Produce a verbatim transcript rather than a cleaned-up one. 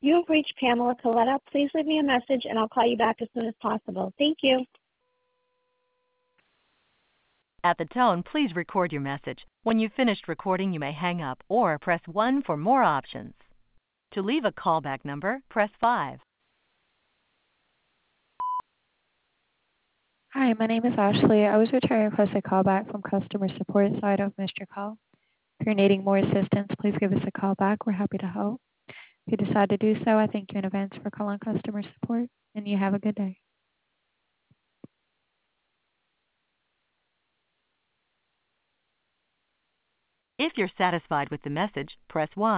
You have reached Pamela Coletta. Please leave me a message and I'll call you back as soon as possible. Thank you. At the tone, please record your message. When you've finished recording, you may hang up or press one for more options. To leave a callback number, press five. Hi, my name is Ashley. I was returning a request a callback from customer support, so I have missed your call. If you're needing more assistance, please give us a call back. We're happy to help. If you decide to do so, I thank you in advance for calling customer support, and you have a good day. If you're satisfied with the message, press one.